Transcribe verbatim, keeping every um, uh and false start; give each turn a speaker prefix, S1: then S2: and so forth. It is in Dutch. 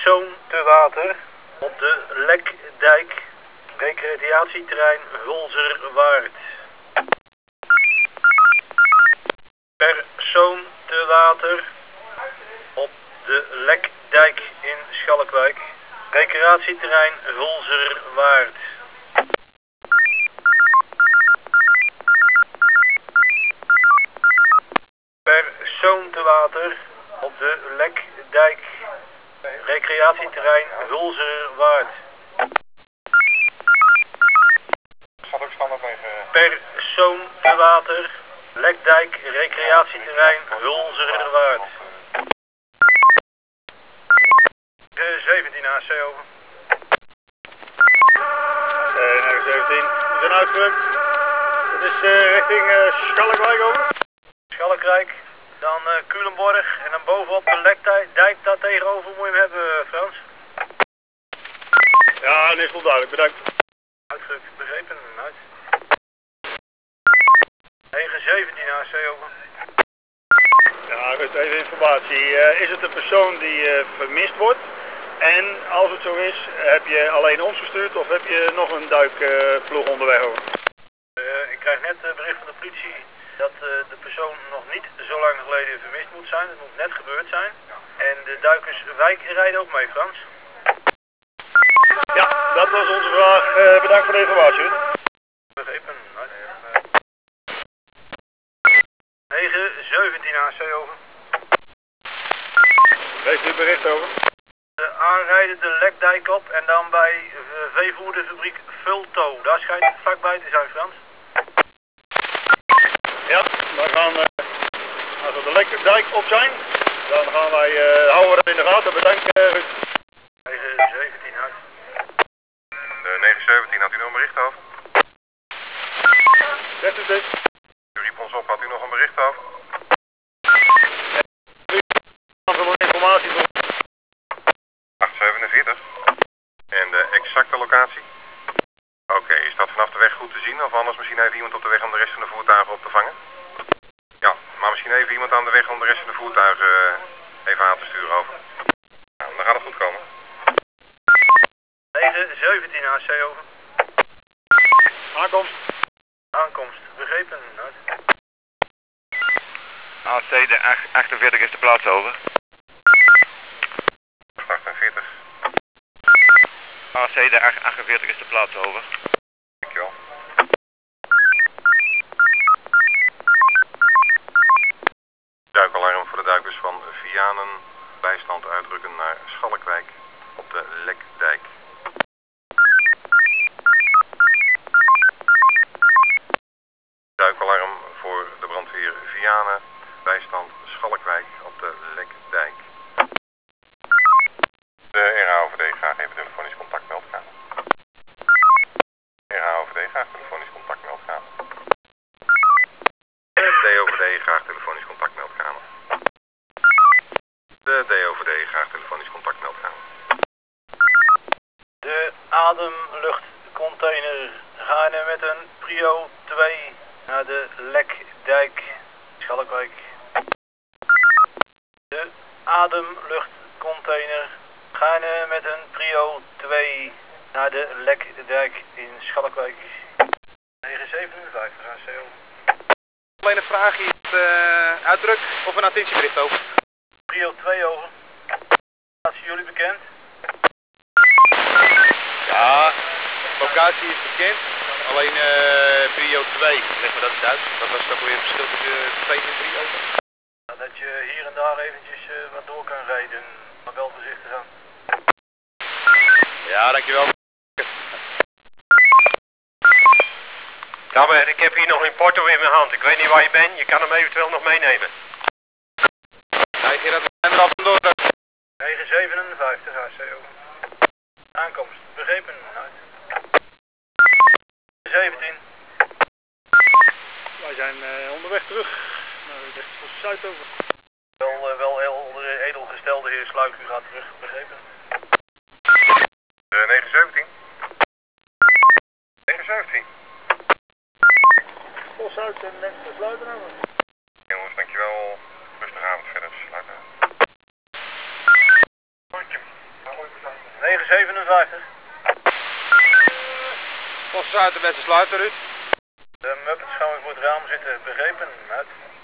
S1: persoon te water op de Lekdijk, recreatieterrein Hulzerwaard. Persoon te water op de Lekdijk in Schalkwijk, recreatieterrein Hulzerwaard. Persoon te water op de Lekdijk, recreatieterrein Hulzerwaard.
S2: Gaat ook standaard tegen.
S1: Persoon te water, Lekdijk, recreatieterrein Hulzerwaard. De zeventien A C over.
S3: Uh, zeventien, we zijn uitgerukt. Het is uh, richting uh, Schalkwijk over.
S1: Schalkwijk, dan uh, Culemborg en dan bovenop de Lekdijk daar tegenover moet je hem hebben, Frans.
S3: Ja, dat is wel duidelijk, bedankt.
S1: Uitgerukt, begrepen, uit. negen zeventien A C over.
S3: Ja, goed, even informatie. Uh, is het een persoon die uh, vermist wordt? En als het zo is, heb je alleen ons gestuurd of heb je nog een duikploeg uh, onderweg over?
S1: Uh, ik krijg net uh, bericht van de politie dat uh, de persoon nog niet zo lang geleden vermist moet zijn. Het moet net gebeurd zijn. En de duikerswijk rijden ook mee, Frans.
S3: Ja, dat was onze vraag. Uh, bedankt voor de informatie.
S1: Begrepen. negen zeventien A C over.
S3: Heeft u bericht over?
S1: De aanrijden de Lekdijk op en dan bij uh, veevoerderfabriek Vulto. Daar schijnt het vlakbij te zijn, Frans.
S3: Ja, dan gaan we, uh, als we de Lekdijk op zijn, dan gaan wij, uh, houden we dat in de gaten. Bedankt, uh, Ruud.
S1: negen zeventien uit.
S2: De negen zeventien, had u nog een bericht over?
S3: Zegt u dit?
S2: U riep ons op, had u nog een bericht over?
S3: Aanvullende informatie voor.
S2: acht zevenenveertig. En de exacte locatie? Oké, okay, is dat vanaf de weg goed te zien? Of anders misschien even iemand op de weg om de rest van de voertuigen op te vangen? Ja, maar misschien even iemand aan de weg om de rest van de voertuigen even aan te sturen over. Nou, dan gaat het goed komen.
S1: negen zeventien A C over.
S3: Aankomst.
S1: Aankomst, begrepen. Uit.
S4: A C de achtenveertig is de plaats over.
S2: achtenveertig.
S4: A C de achtenveertig is de plaats over.
S2: Dankjewel. Duikalarm voor de duikers van Vianen. Bijstand uitdrukken naar Schalkwijk op de Lekdijk. Duikalarm voor de brandweer Vianen. Bijstand Schalkwijk op de Lekdijk. De R H O V D graag even telefonisch contact meldkamer. R H O V D graag telefonisch contact meldkamer. D O V D graag telefonisch contact meldkamer. De D O V D graag telefonisch contact meldkamer.
S1: De ademluchtcontainer gaan met een Prio twee naar de Lekdijk, Schalkwijk. De ademluchtcontainer gaan met een Prio twee naar de Lekdijk in Schalkwijk. negen zevenenvijftig A C over.
S5: Alleen een vraag, iets uh, uitdruk of een attentiebericht over?
S1: Prio twee over. Locatie jullie bekend?
S5: Ja, locatie is bekend. Alleen uh, Prio twee, leg me dat eens uit. Wat was dat voor je verschil tussen twee en drie over?
S1: Nou, dat je hier en daar eventjes uh, wat door kan rijden, maar wel voorzichtig aan.
S5: Ja, dankjewel.
S6: Dabber, ik heb hier nog een porto in mijn hand. Ik weet niet waar je bent. Je kan hem eventueel nog meenemen.
S5: Nee, Gerard, we zijn er al vandoor.
S1: negen zevenenvijftig A C over. Aankomst, begrepen. Uit. zeventien.
S3: Wij zijn uh, onderweg terug naar de rechter van Zuidover.
S1: Wel, uh, wel heel edelgestelde heer Sluik, u gaat terug, begrepen.
S2: De negen zeventien. negen zeventien.
S3: Vol Zuid en mensen te sluiten hebben.
S2: Jongens, dankjewel. Rustige avond verder. Sluiten.
S1: zevenenvijftig.
S5: Tot sluiten met de sluiter, Ruud.
S1: De Muppets gaan we voor het raam zitten, begrepen, uit.